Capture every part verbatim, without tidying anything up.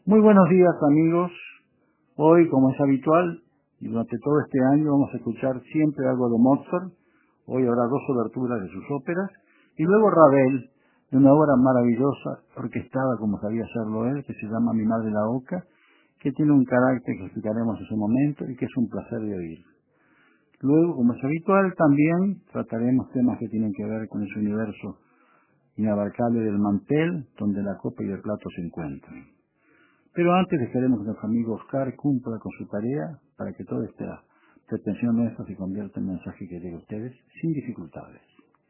Muy buenos días, amigos. Hoy, como es habitual, y durante todo este año vamos a escuchar siempre algo de Mozart. Hoy habrá dos oberturas de sus óperas y luego Ravel, de una obra maravillosa, orquestada como sabía hacerlo él, que se llama Mi Madre la Oca, que tiene un carácter que explicaremos en su momento y que es un placer de oír. Luego, como es habitual, también trataremos temas que tienen que ver con ese universo inabarcable del mantel, donde la copa y el plato se encuentran. Pero antes dejaremos que nuestro amigo Oscar cumpla con su tarea para que toda esta pretensión nuestra se convierta en mensaje que llegue a ustedes sin dificultades.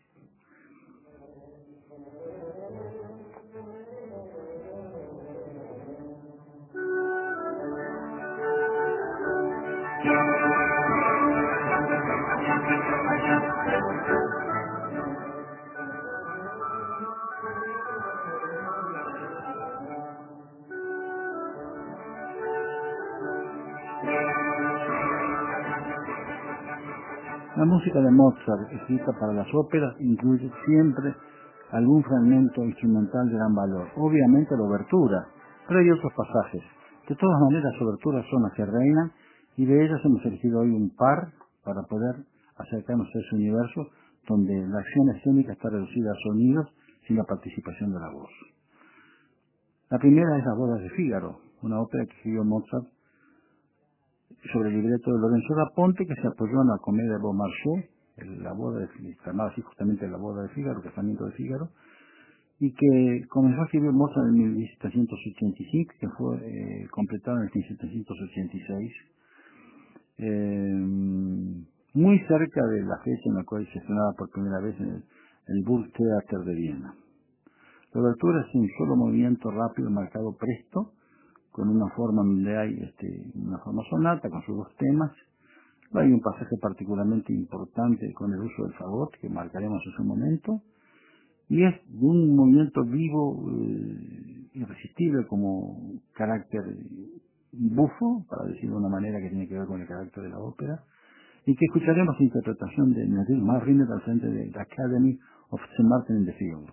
La música de Mozart, escrita para las óperas, incluye siempre algún fragmento instrumental de gran valor. Obviamente la obertura, pero hay otros pasajes. De todas maneras, las oberturas son las que reinan, y de ellas hemos elegido hoy un par para poder acercarnos a ese universo donde la acción escénica está reducida a sonidos sin la participación de la voz. La primera es Las bodas de Fígaro, una ópera que escribió Mozart sobre el libreto de Lorenzo da Ponte, que se apoyó en la comedia de Beaumarchais, la boda de, llamada así justamente La boda de Fígaro, el casamiento de Fígaro, y que comenzó a escribir Mozart en mil setecientos ochenta y cinco, que fue eh, completado en mil setecientos ochenta y seis, eh, muy cerca de la fecha en la cual se estrenaba por primera vez en el, el Burgtheater de Viena. La obertura es un solo movimiento rápido, marcado presto, con una forma donde hay este, una forma sonata con sus dos temas. Hay un pasaje particularmente importante con el uso del fagot, que marcaremos en su momento, y es de un movimiento vivo, eh, irresistible, como carácter bufo, para decirlo de una manera que tiene que ver con el carácter de la ópera, y que escucharemos la interpretación de Neville Marriner al frente de la Academy of Saint Martin in the Fields.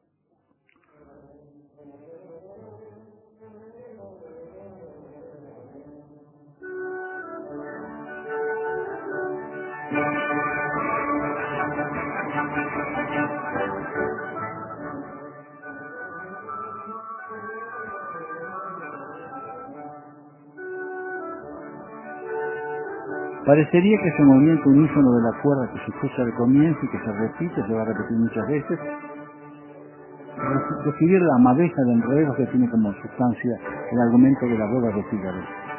Parecería que ese movimiento unísono de la cuerda que se escucha al comienzo y que se repite, se va a repetir muchas veces, describir la madeja de enredos que tiene como sustancia el argumento de la boda de Fígaro.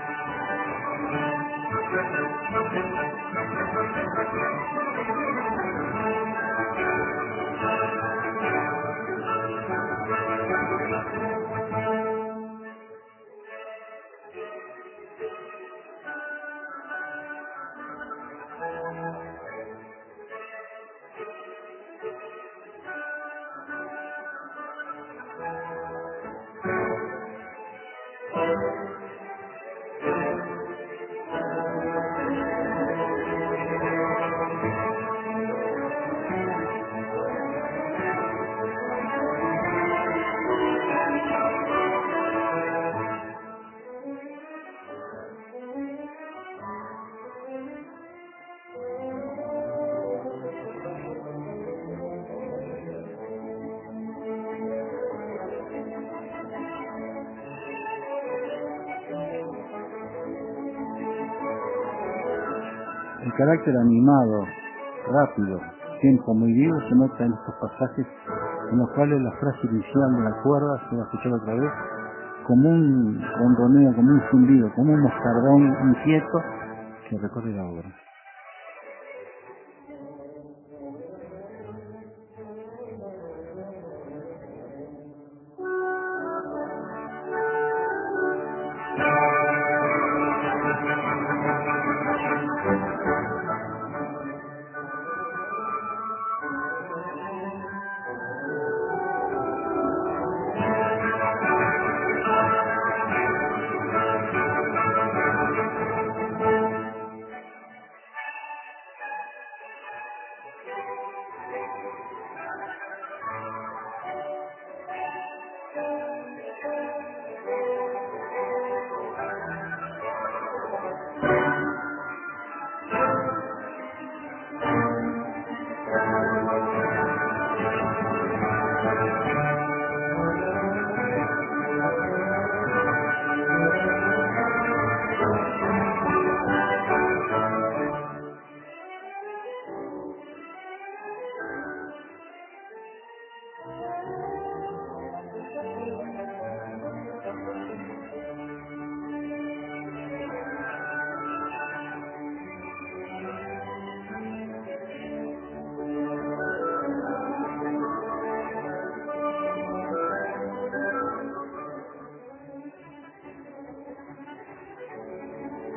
El carácter animado, rápido, tiempo muy vivo se nota en estos pasajes en los cuales la frase inicial de la cuerda se va a escuchar otra vez como un ronroneo, como un zumbido, como un moscardón inquieto que recorre la obra.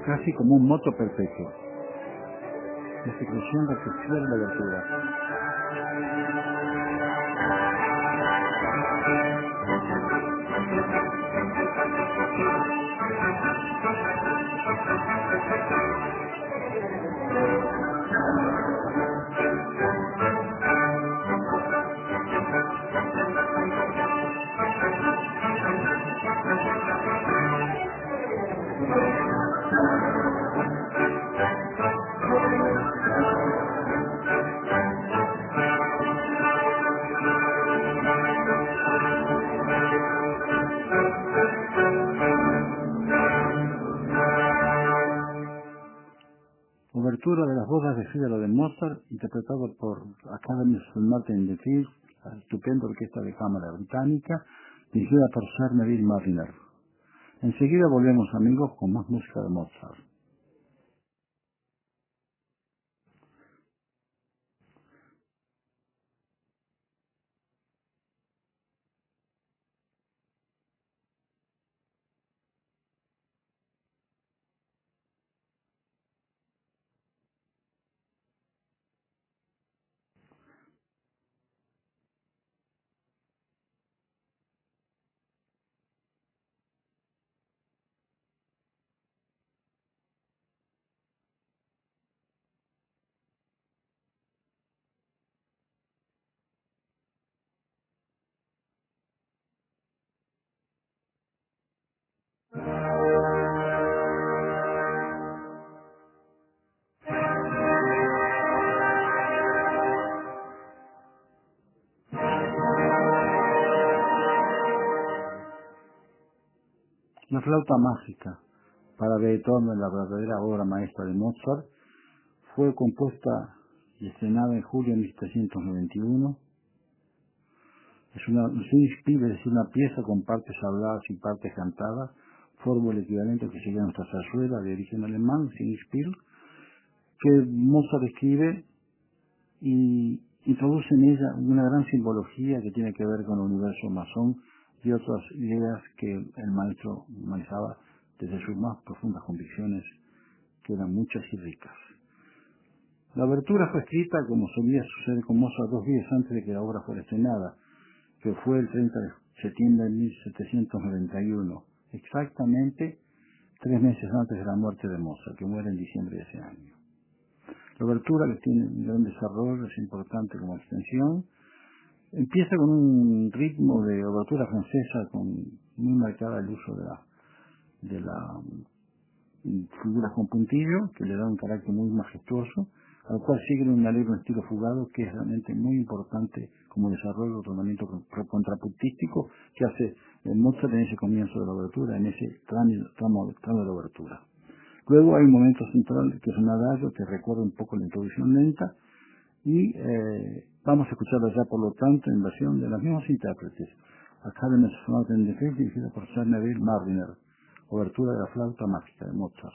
casi como un moto perpetuo. La ejecución que cierra la obertura. Obertura de las bodas de Fígaro de Mozart, interpretado por Academy of Martin de Fields, la estupenda orquesta de cámara británica, dirigida por Sir Neville Marriner. Enseguida volvemos, amigos, con más música de Mozart. La flauta mágica, para Beethoven, la verdadera obra maestra de Mozart, fue compuesta y estrenada en julio de mil setecientos noventa y uno. Es una Singspiel, es decir, una pieza con partes habladas y partes cantadas, forma el equivalente que sería nuestra zarzuela de origen alemán, Singspiel, que Mozart escribe y introduce en ella una gran simbología que tiene que ver con el universo masón y otras ideas que el maestro manejaba desde sus más profundas convicciones, que eran muchas y ricas. La abertura fue escrita, como solía suceder con Mozart, dos días antes de que la obra fuera estrenada, que fue el treinta de septiembre de mil setecientos noventa y uno, exactamente tres meses antes de la muerte de Mozart, que muere en diciembre de ese año. La obertura, que tiene un gran desarrollo, es importante como extensión, empieza con un ritmo de obertura francesa con muy marcada el uso de la, de la figuras con puntillo, que le da un carácter muy majestuoso, al cual sigue un alegre estilo fugado, que es realmente muy importante como desarrollo, ordenamiento contrapuntístico que hace Mozart en ese comienzo de la obertura, en ese tramo, tramo, tramo de la obertura. Luego hay un momento central que es un adagio que recuerda un poco la introducción lenta, y eh, vamos a escucharlo ya, por lo tanto, en versión de los mismos intérpretes. Academy of Martin de Fields, dirigida por Sir Neville Marriner, obertura de la flauta mágica de Mozart.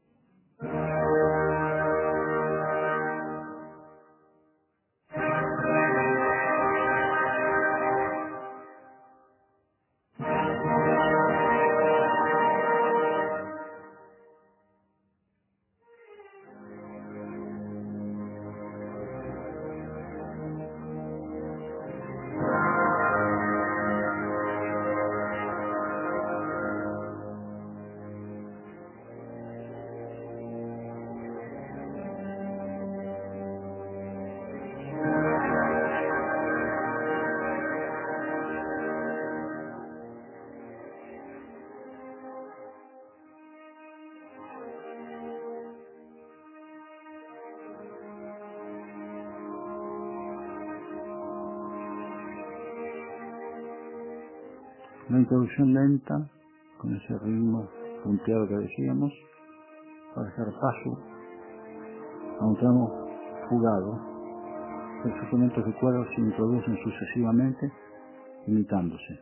La introducción lenta, con ese ritmo punteado que decíamos, para dejar paso a un tramo fugado. Los instrumentos de cuerda se introducen sucesivamente, imitándose.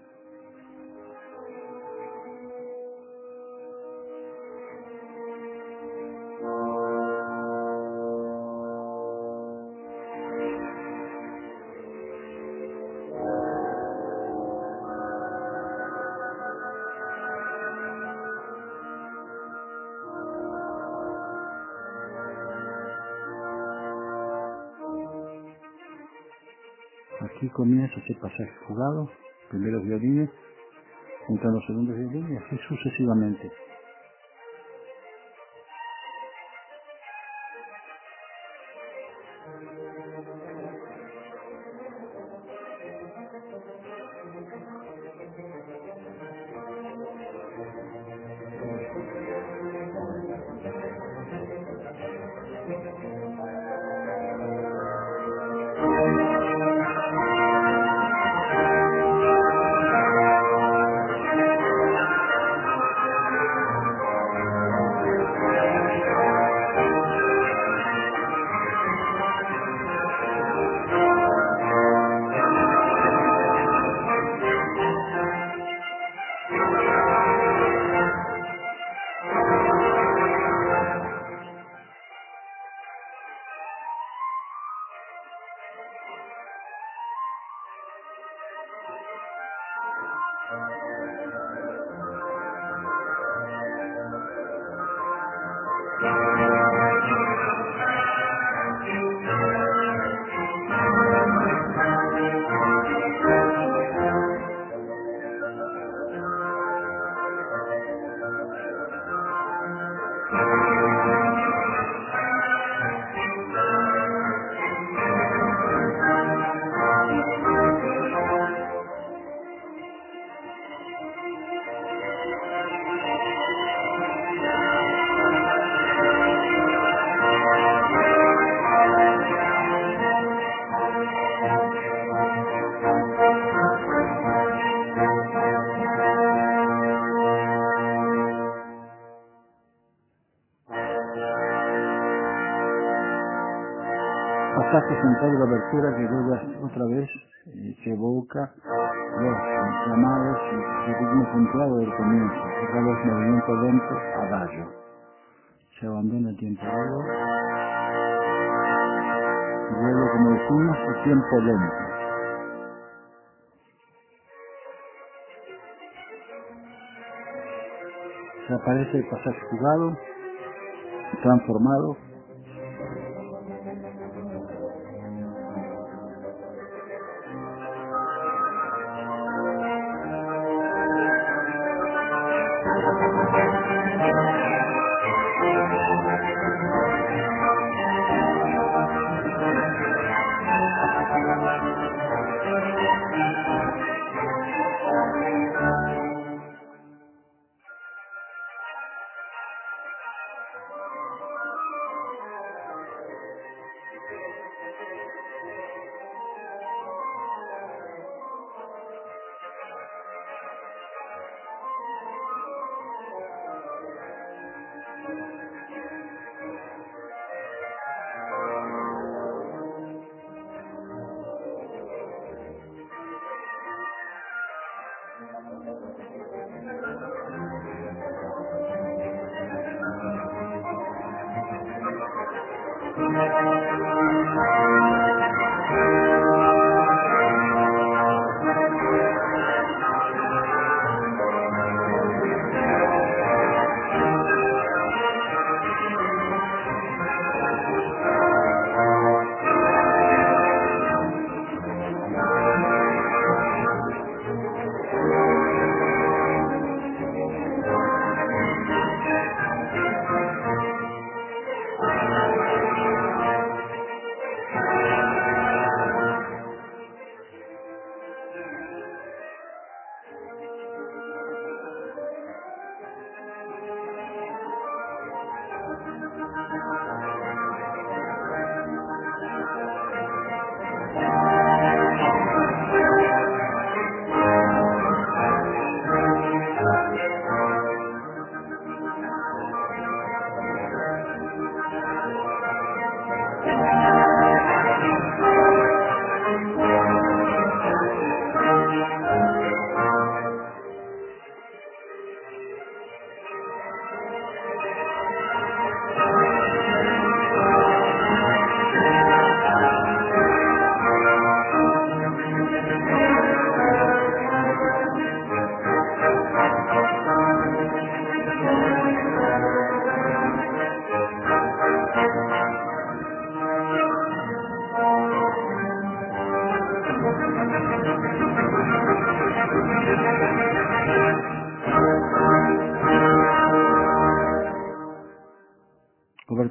Aquí comienza ese pasaje jugado, primeros violines, entran los segundos violines y así sucesivamente. Pasaje central de la abertura que vuelve otra vez, eh, se evoca los llamados y el ritmo centrado del comienzo, otra vez movimiento lento, adagio. Se abandona el tiempo largo, vuelve como decimos el tiempo lento. Se aparece el pasaje jugado, transformado.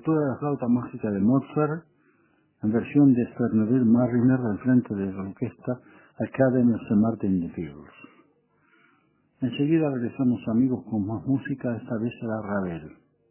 obertura de la flauta mágica de Mozart, en versión de Fernand Mariner del frente de la orquesta Academy of Saint Martin in the Fields. Enseguida regresamos, amigos, con más música, esta vez será Ravel.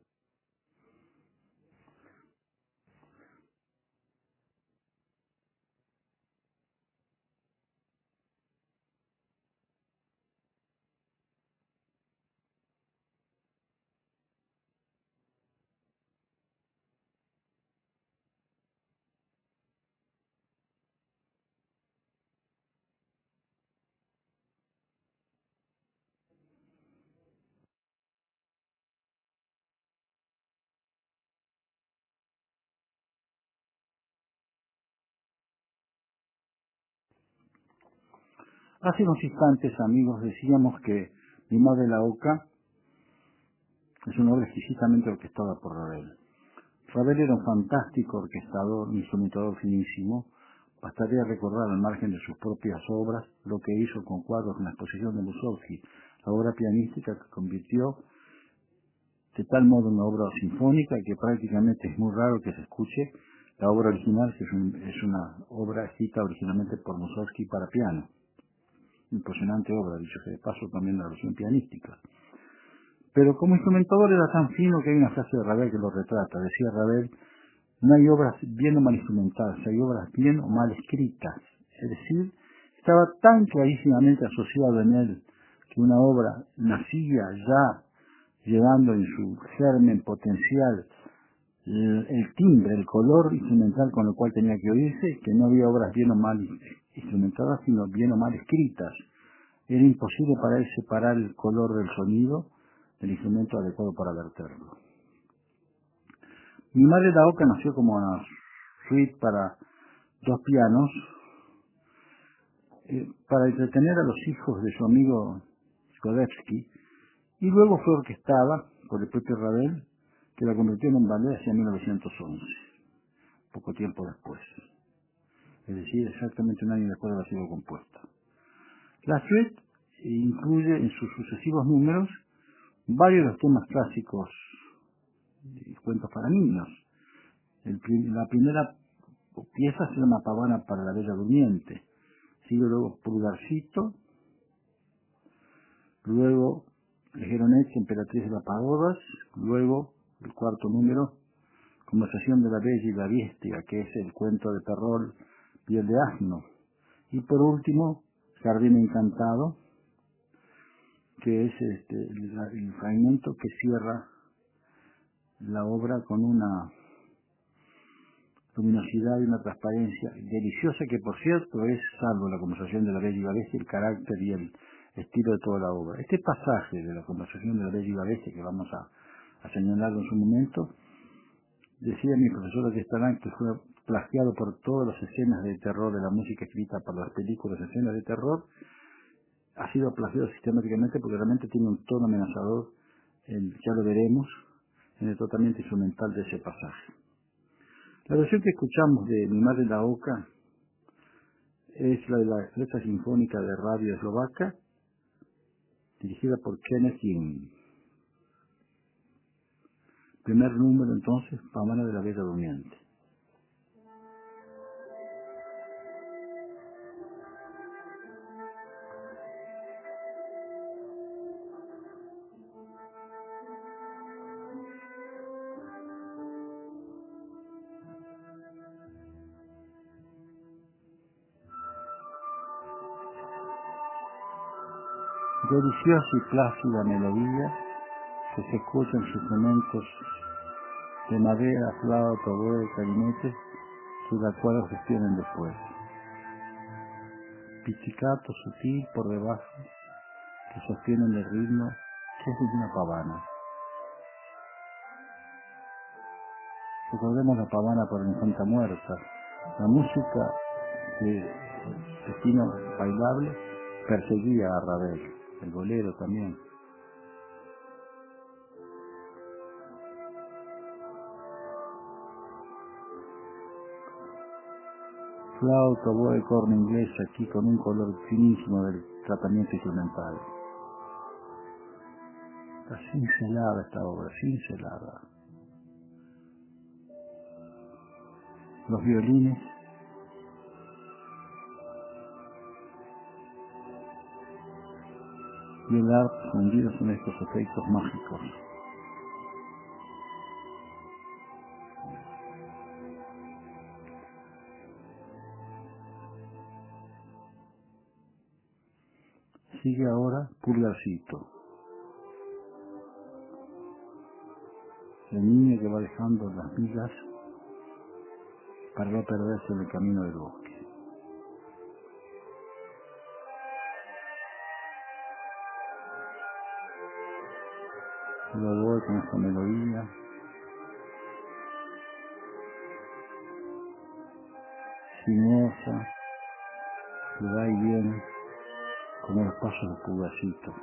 Hace unos instantes, amigos, decíamos que Mi madre la oca es una obra exquisitamente orquestada por Ravel. Ravel era un fantástico orquestador, un instrumentador finísimo. Bastaría recordar, al margen de sus propias obras, lo que hizo con cuadros en la exposición de Mussorgsky, la obra pianística que convirtió de tal modo en una obra sinfónica que prácticamente es muy raro que se escuche la obra original, que es, un, es una obra escrita originalmente por Mussorgsky para piano. Impresionante obra, dicho que de paso también la versión pianística. Pero como instrumentador era tan fino que hay una frase de Ravel que lo retrata. Decía Ravel: no hay obras bien o mal instrumentadas, hay obras bien o mal escritas. Es decir, estaba tan clarísimamente asociado en él que una obra nacía ya llevando en su germen potencial el, el timbre, el color instrumental con el cual tenía que oírse, que no había obras bien o mal instrumentadas, sino bien o mal escritas. Era imposible para él separar el color del sonido del instrumento adecuado para verterlo. Mi madre la oca nació como una suite para dos pianos, eh, para entretener a los hijos de su amigo Skodevsky, y luego fue orquestada por el propio Ravel, que la convirtió en un ballet hacia mil novecientos once, poco tiempo después, es decir, exactamente un año después de haber sido compuesta. La suite incluye en sus sucesivos números varios de los temas clásicos y cuentos para niños. El, la primera pieza se llama Pavana para la Bella Durmiente, sigue luego Pulgarcito, luego Legeronette, Emperatriz de las Pagodas, luego el cuarto número, Conversación de la Bella y la Bestia, que es el cuento de terror Piel de Asno, y por último Jardín Encantado, que es este, el, el fragmento que cierra la obra con una luminosidad y una transparencia deliciosa, que por cierto es, salvo la conversación de la Bella y la Bestia, el carácter y el estilo de toda la obra. Este pasaje de la conversación de la Bella y la Bestia, que vamos a, a señalarlo en su momento, decía mi profesor de Estarán que fue plagiado por todas las escenas de terror de la música escrita para las películas, escenas de terror. Ha sido plagiado sistemáticamente porque realmente tiene un tono amenazador, el, ya lo veremos, en el tratamiento instrumental de ese pasaje. La versión que escuchamos de Mi madre la oca es la de la Orquesta Sinfónica de Radio Eslovaca, dirigida por Kenneth Young. Primer número, entonces, Pavana de la Bella Durmiente. Deliciosa y plácida melodía que se escucha en instrumentos de madera, flauta, oboe, clarinete, y la cual sostienen después. Pizzicato sutil por debajo que sostienen el ritmo, que es una pavana. Recordemos la pavana por la infanta muerta, la música de destino bailable perseguía a Ravel, el bolero también. Flauta, oboe, corno inglés aquí con un color finísimo del tratamiento instrumental. Está cincelada esta obra, cincelada. los violines, y el arpa fundidos en estos efectos mágicos. Sigue ahora Pulgarcito, el niño que va dejando las vigas para no perderse en el camino del bosque. Lo voy con esta melodía, sinuosa, que va y viene como los pasos de Pulgarcito.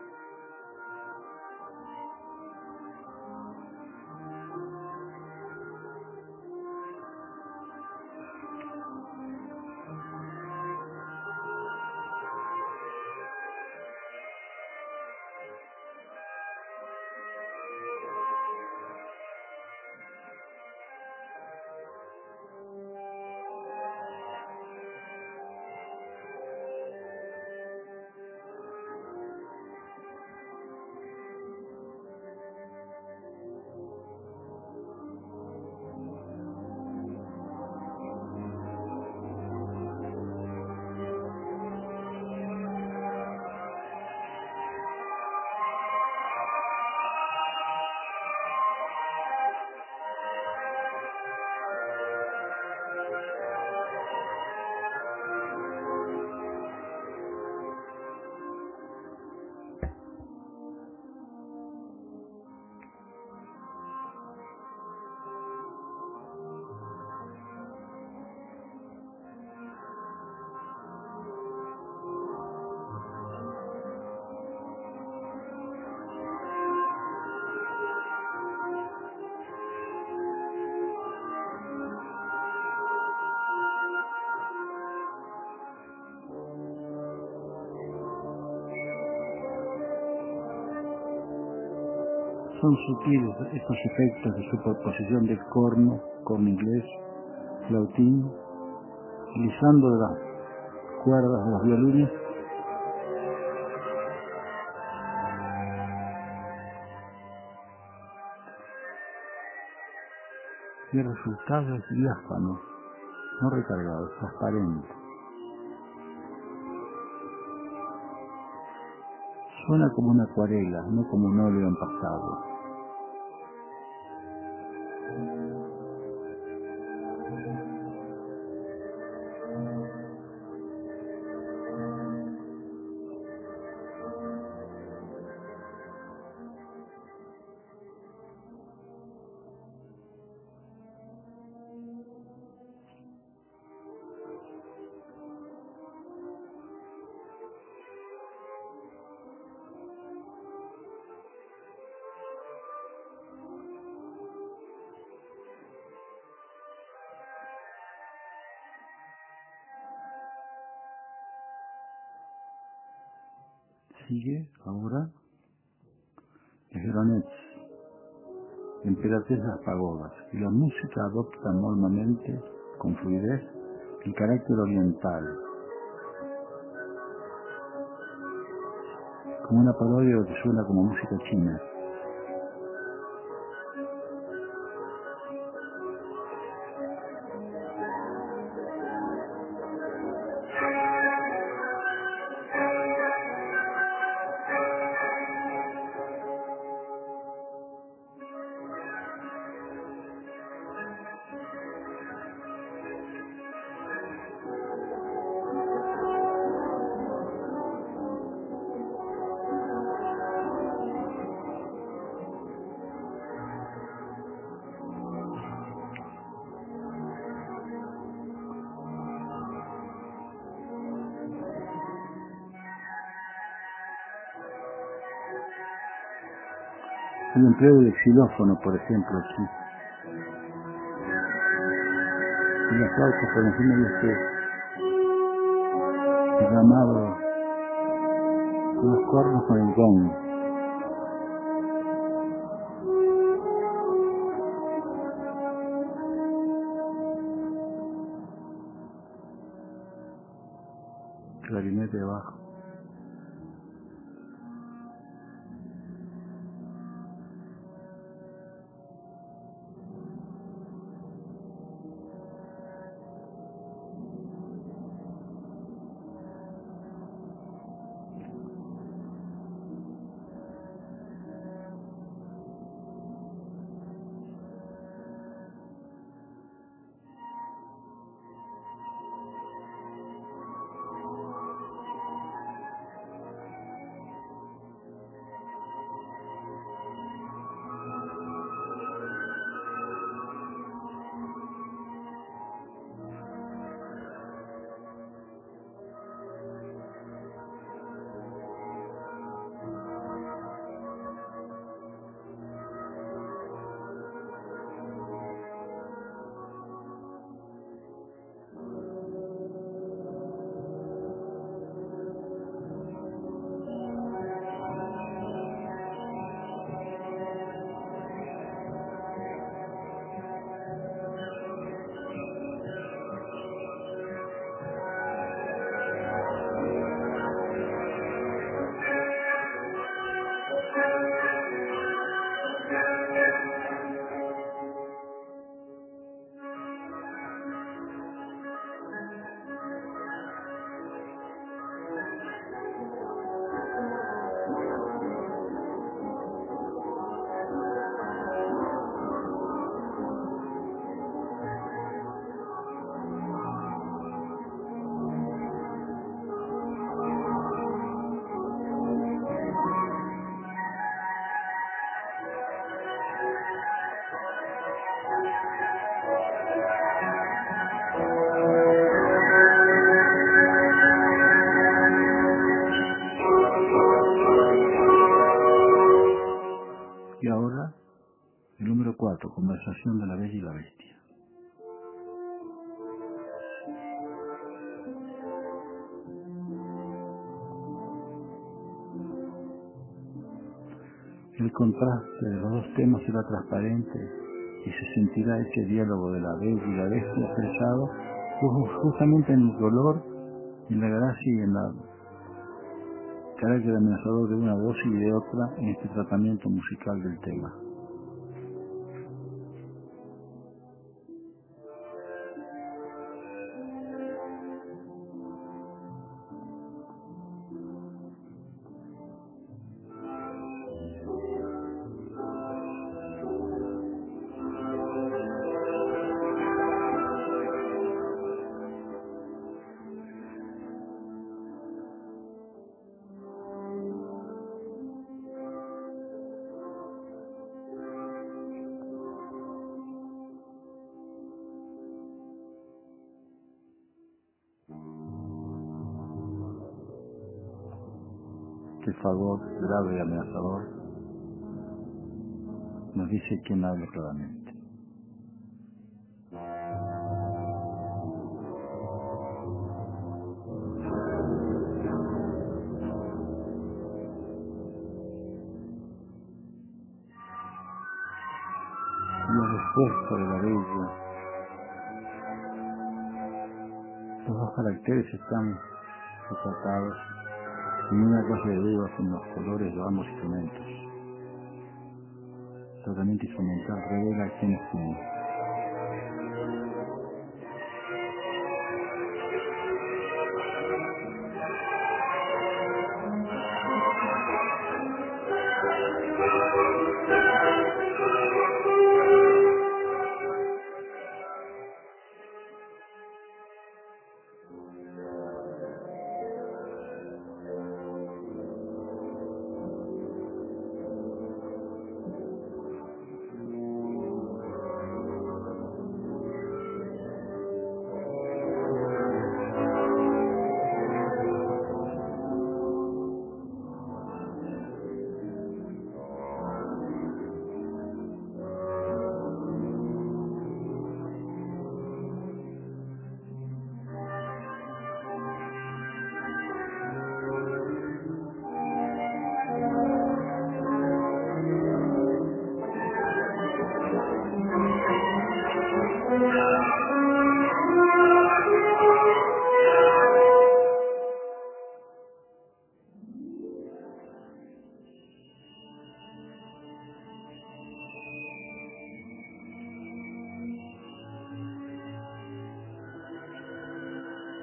Son sutiles estos efectos de superposición del corno, corno inglés, flautín, utilizando de las cuerdas de los violines, y el resultado es diáfano, no recargado, transparente. Suena como una acuarela, no como un óleo empastado. Sigue ahora Esgronets, emperatriz de las pagodas, y la música adopta normalmente, con fluidez, el carácter oriental, como una parodia de lo que suena como música china. El empleo del xilófono, por ejemplo, aquí. Y la flauta por encima de este derramado, los cornos con el gong. parte de abajo. Y ahora, el número cuatro, conversación de la Bella y la Bestia. El contraste de los dos temas será transparente y se sentirá ese diálogo de la Bella y la Bestia expresado justamente en el color, en la gracia y en la carácter amenazador de una voz y de otra en este tratamiento musical del tema. Que el favor grave y amenazador nos dice quién habla claramente. Los respuestas de la Bella, los dos caracteres están retratados en una clase de dedos en los colores de ambos instrumentos. El tratamiento instrumental revela quién es quién.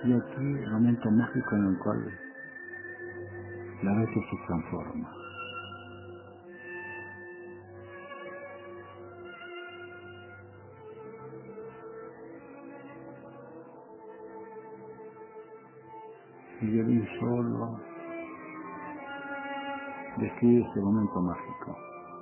Y aquí el momento mágico en el cual la bestia se transforma. El violín solo describe ese momento mágico.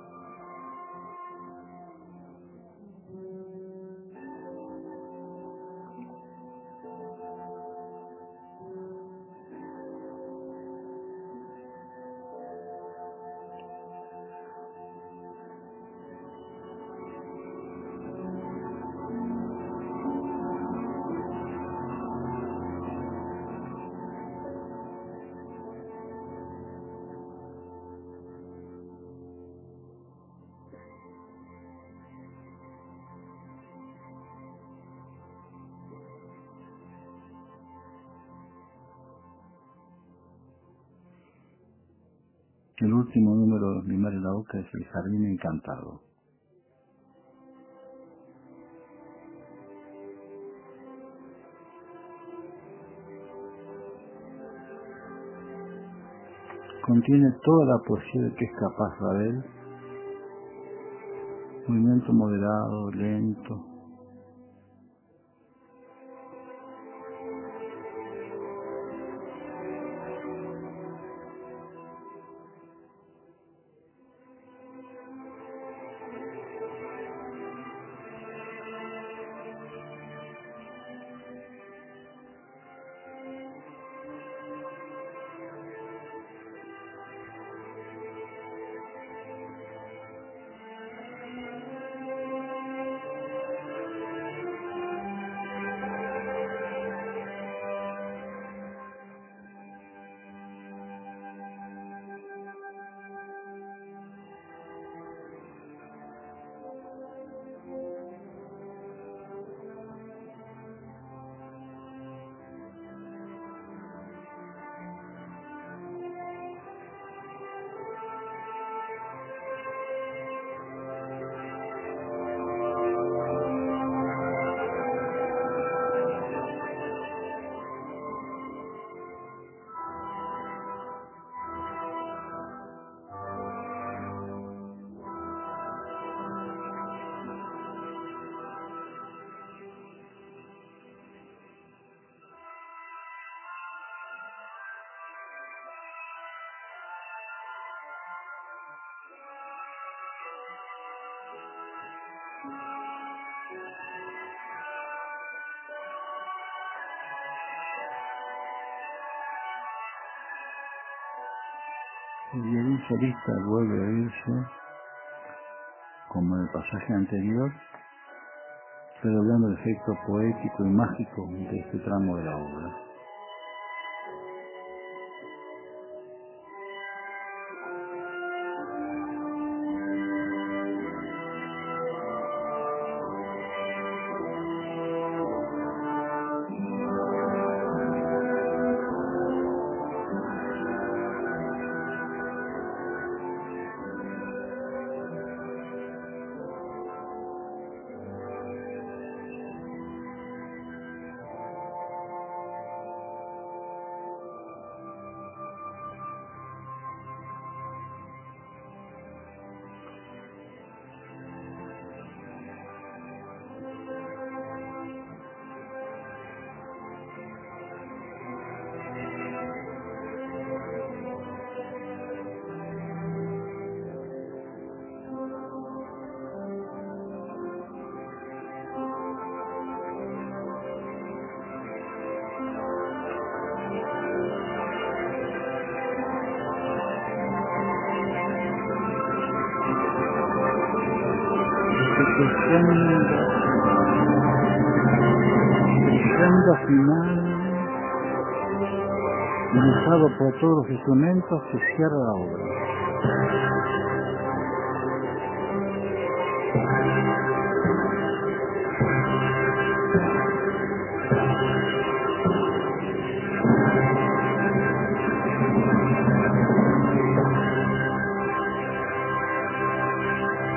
El último número de Mi Madre la Oca es El Jardín Encantado. Contiene toda la poesía de que es capaz Ravel, movimiento moderado, lento. El violín solista vuelve a oírse, como en el pasaje anterior, redoblando el efecto poético y mágico de este tramo de la obra. Crescendo final, usado por todos los instrumentos, que cierra la obra.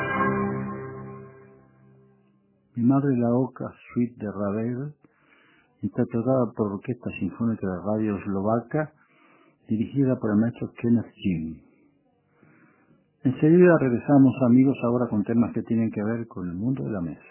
Mi Madre la Oca, suite de Ravel, interpretada por Orquesta Sinfónica de Radio Eslovaca, dirigida por el maestro Kenneth Jim. Enseguida regresamos, amigos, ahora con temas que tienen que ver con el mundo de la mesa.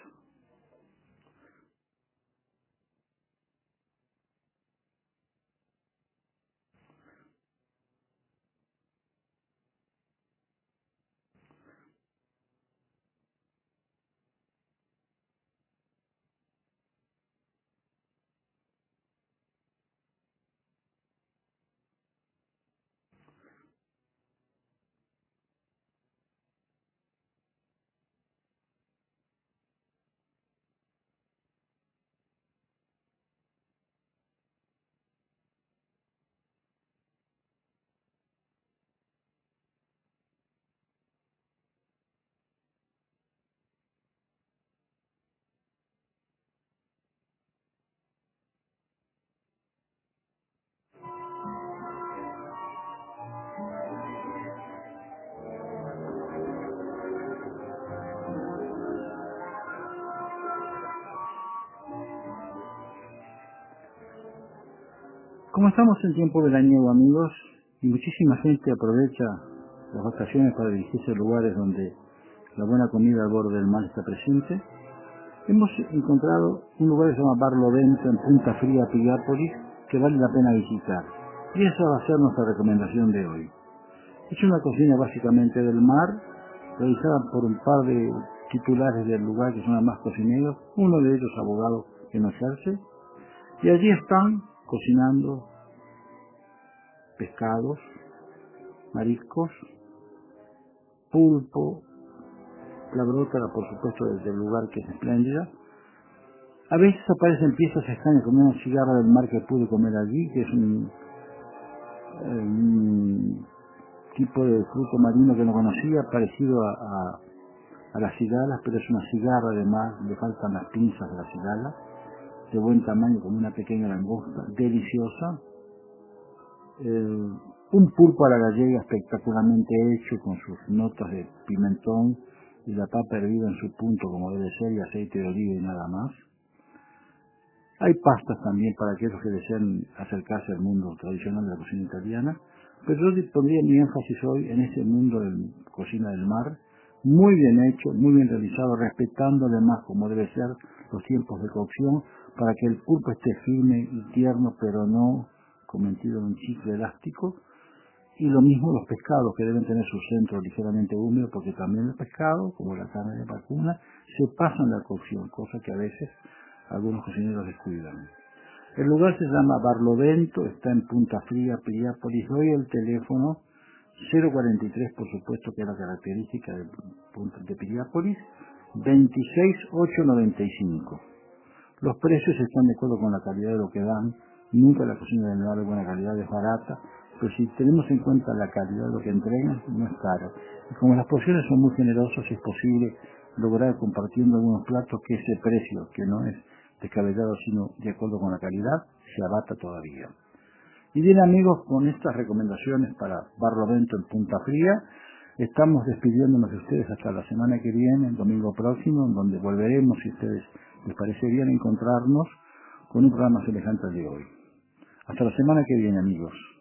Como estamos en tiempo veraniego, amigos, y muchísima gente aprovecha las vacaciones para dirigirse a lugares donde la buena comida al borde del mar está presente, hemos encontrado un lugar que se llama Barlovento en Punta Fría, Piriápolis, que vale la pena visitar. Y esa va a ser nuestra recomendación de hoy. Es una cocina básicamente del mar, realizada por un par de titulares del lugar que son además cocineros, uno de ellos abogado en ejerce, y allí están cocinando pescados, mariscos, pulpo, la brótola, por supuesto, del lugar que es espléndida. A veces aparecen piezas extrañas como una cigarra del mar que pude comer allí, que es un, un tipo de fruto marino que no conocía, parecido a, a, a las cigalas, pero es una cigarra de mar, le faltan las pinzas de la cigala, de buen tamaño, como una pequeña langosta, deliciosa. Eh, un pulpo a la gallega espectacularmente hecho, con sus notas de pimentón y la papa hervida en su punto como debe ser, y aceite de oliva y nada más. Hay pastas también para aquellos que desean acercarse al mundo tradicional de la cocina italiana, pero yo pondría mi énfasis hoy en ese mundo de cocina del mar, muy bien hecho, muy bien realizado, respetando además, como debe ser, los tiempos de cocción, para que el pulpo esté firme y tierno, pero no convertido en un chicle elástico. Y lo mismo los pescados, que deben tener su centro ligeramente húmedo, porque también el pescado, como la carne de vacuna, se pasan la cocción, cosa que a veces algunos cocineros descuidan. El lugar se llama Barlovento, está en Punta Fría, Piriápolis. Doy el teléfono cero cuarenta y tres, por supuesto, que es la característica de, Punta, de Piriápolis, veintiséis ochocientos noventa y cinco. Los precios están de acuerdo con la calidad de lo que dan. Nunca la cocina del mar de buena calidad es barata, pero si tenemos en cuenta la calidad de lo que entregan, no es caro. Y como las porciones son muy generosas, es posible lograr, compartiendo algunos platos, que ese precio, que no es descabellado sino de acuerdo con la calidad, se abata todavía. Y bien, amigos, con estas recomendaciones para Barlovento en Punta Fría, estamos despidiéndonos de ustedes hasta la semana que viene, el domingo próximo, en donde volveremos, si a ustedes les parece bien, encontrarnos con un programa semejante al de hoy. Hasta la semana que viene, amigos.